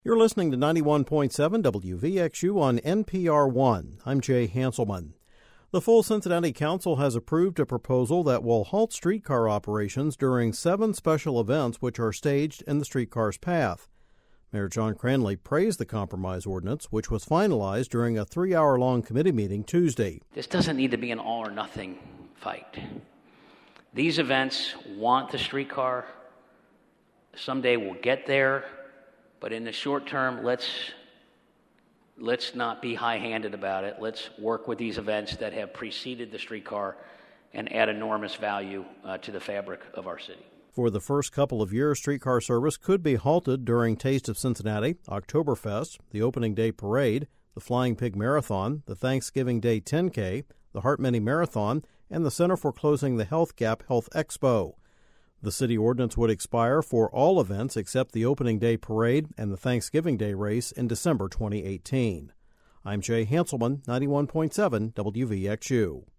You're listening to 91.7 WVXU on NPR One. I'm Jay Hanselman. The full Cincinnati Council has approved a proposal that will halt streetcar operations during 7 special events which are staged in the streetcar's path. Mayor John Cranley praised the compromise ordinance, which was finalized during a 3-hour-long committee meeting Tuesday. This doesn't need to be an all-or-nothing fight. These events want the streetcar. Someday we'll get there. But in the short term, let's not be high-handed about it. Let's work with these events that have preceded the streetcar and add enormous value to the fabric of our city. For the first couple of years, streetcar service could be halted during Taste of Cincinnati, Oktoberfest, the opening day parade, the Flying Pig Marathon, the Thanksgiving Day 10K, the Hart-Many Marathon, and the Center for Closing the Health Gap Health Expo. The city ordinance would expire for all events except the opening day parade and the Thanksgiving Day race in December 2018. I'm Jay Hanselman, 91.7 WVXU.